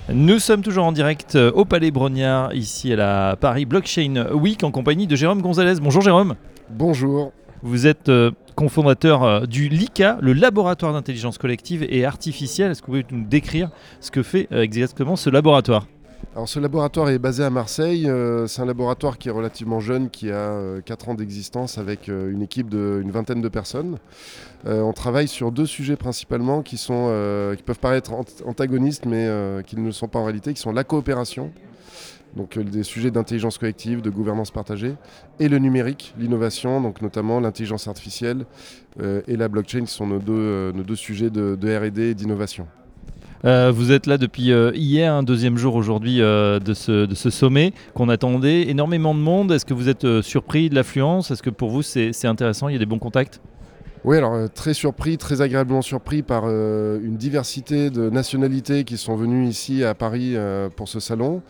Nous sommes toujours en direct au Palais Brognard, ici à la Paris Blockchain Week, en compagnie de Jérôme Gonzalez. Bonjour Jérôme. Bonjour. Vous êtes cofondateur du LICA, le laboratoire d'intelligence collective et artificielle. Est-ce que vous pouvez nous décrire ce que fait exactement ce laboratoire ? Alors ce laboratoire est basé à Marseille. C'est un laboratoire qui est relativement jeune, qui a 4 ans d'existence avec une équipe d'une vingtaine de personnes. On travaille sur 2 sujets principalement qui peuvent paraître antagonistes mais qui ne le sont pas en réalité, qui sont la coopération, donc des sujets d'intelligence collective, de gouvernance partagée, et le numérique, l'innovation, donc notamment l'intelligence artificielle et la blockchain, qui sont nos deux sujets de R&D et d'innovation. Vous êtes là depuis hier, un deuxième jour aujourd'hui de ce sommet qu'on attendait. Énormément de monde. Est-ce que vous êtes surpris de l'affluence ? Est-ce que pour vous c'est intéressant ? Il y a des bons contacts ? Oui, alors très surpris, très agréablement surpris par une diversité de nationalités qui sont venues ici à Paris pour ce salon.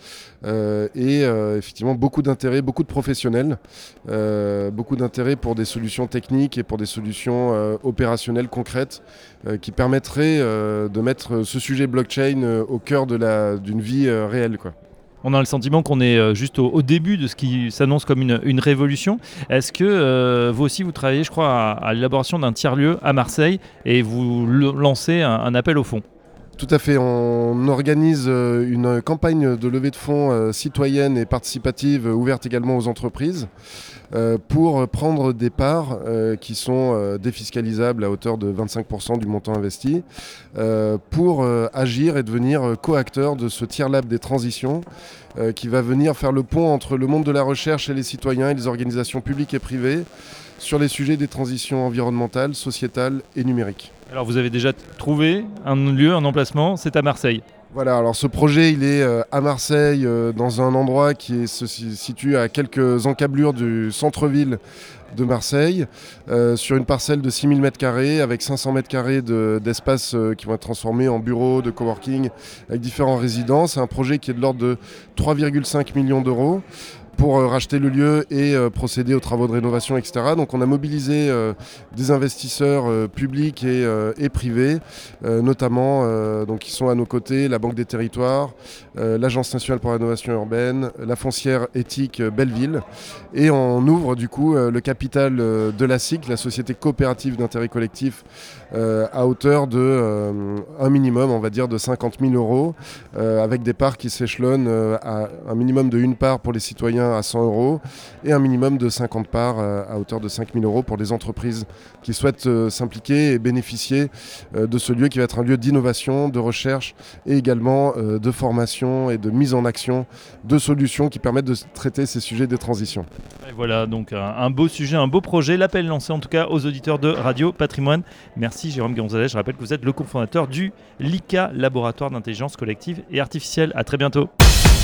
Et effectivement beaucoup d'intérêt, beaucoup de professionnels, beaucoup d'intérêt pour des solutions techniques et pour des solutions opérationnelles concrètes qui permettraient de mettre ce sujet blockchain au cœur d'une vie réelle, quoi. On a le sentiment qu'on est juste au début de ce qui s'annonce comme une révolution. Est-ce que vous aussi vous travaillez, je crois, à l'élaboration d'un tiers-lieu à Marseille et vous lancez un appel au fonds ? Tout à fait, on organise une campagne de levée de fonds citoyenne et participative ouverte également aux entreprises pour prendre des parts qui sont défiscalisables à hauteur de 25% du montant investi pour agir et devenir co-acteur de ce tiers lab des transitions qui va venir faire le pont entre le monde de la recherche et les citoyens et les organisations publiques et privées sur les sujets des transitions environnementales, sociétales et numériques. Alors vous avez déjà trouvé un lieu, un emplacement, c'est à Marseille. Voilà, alors ce projet il est à Marseille, dans un endroit qui se situe à quelques encablures du centre-ville de Marseille, sur une parcelle de 6000 m² avec 500 m² d'espace qui vont être transformés en bureaux, de coworking, avec différents résidents. C'est un projet qui est de l'ordre de 3,5 millions d'euros pour racheter le lieu et procéder aux travaux de rénovation, etc. Donc on a mobilisé des investisseurs publics et privés, notamment donc qui sont à nos côtés, la Banque des Territoires, l'Agence nationale pour la rénovation urbaine, la foncière éthique Belleville. Et on ouvre du coup le capital de la SIC, la Société coopérative d'intérêt collectif, à hauteur de un minimum, on va dire, de 50 000 euros, avec des parts qui s'échelonnent à un minimum de 1 part pour les citoyens à 100 euros et un minimum de 50 parts à hauteur de 5 000 euros pour les entreprises qui souhaitent s'impliquer et bénéficier de ce lieu qui va être un lieu d'innovation, de recherche et également de formation et de mise en action de solutions qui permettent de traiter ces sujets des transitions. Et voilà, donc un beau sujet, un beau projet. L'appel lancé en tout cas aux auditeurs de Radio Patrimoine. Merci Jérôme Gonzalez. Je rappelle que vous êtes le cofondateur du LICA, laboratoire d'intelligence collective et artificielle. À très bientôt.